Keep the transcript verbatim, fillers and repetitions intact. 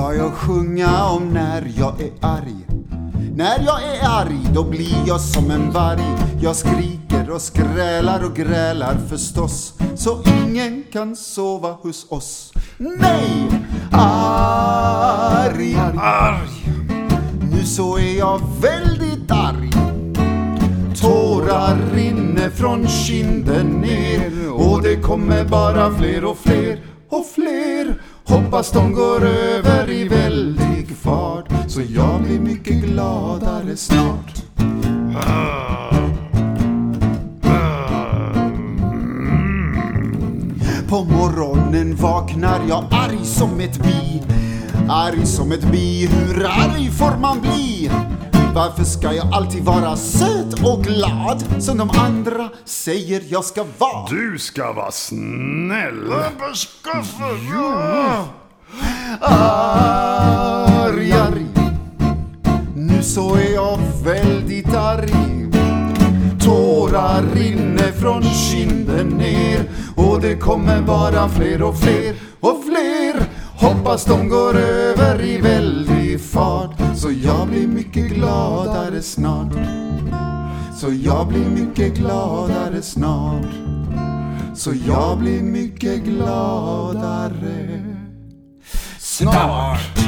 ska jag sjunga om när jag är arg. När jag är arg, då blir jag som en varg. Jag skriker och skrälar och grälar förstås, så ingen kan sova hos oss. Nej! Arg, arg, arg. Nu så är jag väldigt arg. Tårar rinner från kinden ner, och det kommer bara fler och fler och fler. Hoppas de går över i väldig fart, så jag blir mycket gladare snart. På morgonen vaknar jag arg som ett bi. Arg som ett bi, hur arg får man bli? Varför ska jag alltid vara söt och glad som de andra säger jag ska vara? Du ska vara snäll. Ja. Arg, arg. Nu så är jag väldigt arg. Tårar rinner från kinden ner, och det kommer bara fler och fler och fler. Hoppas de går över i väldig fart, så jag blir mycket gladare snart. Så jag blir mycket gladare snart. Så jag blir mycket gladare snart.